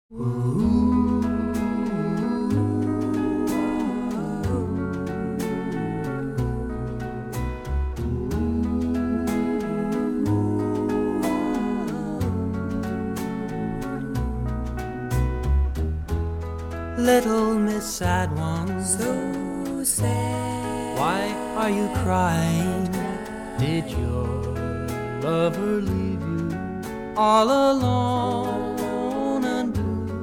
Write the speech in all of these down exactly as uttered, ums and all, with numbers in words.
Little Miss Sad One, so sad. why are you crying? Did your lover leave you all alone and blue?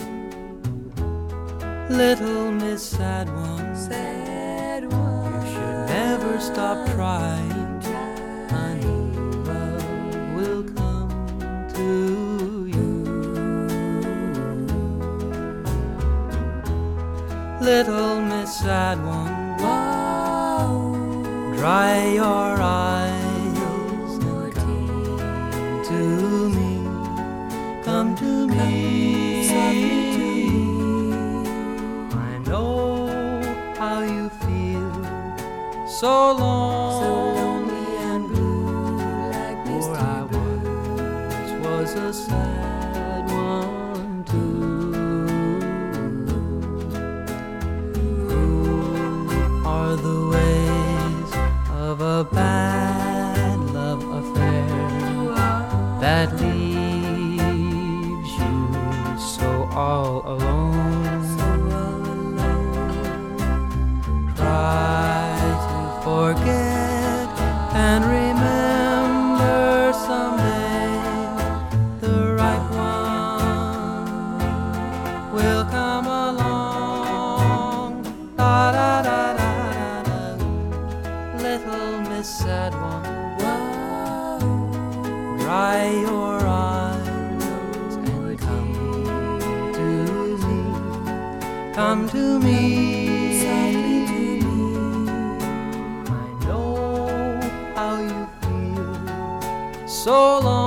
Little Miss Sad One, Sad one. you should never stop trying. I know love will come to you. Little Miss Sad One, Wow. dry your eyes More tears. to me, come to me. Softly to me. I know how you feel, so lonely, So lonely and blue, like for Mister I once was a sad one too. Are the ways of a bad love affair that leaves you so all alone? Try to forget and remember someday the right one will come along. Da da da da da. Little Miss Sad One, dry your eyes and come to me, come to me. I know how you feel, so long.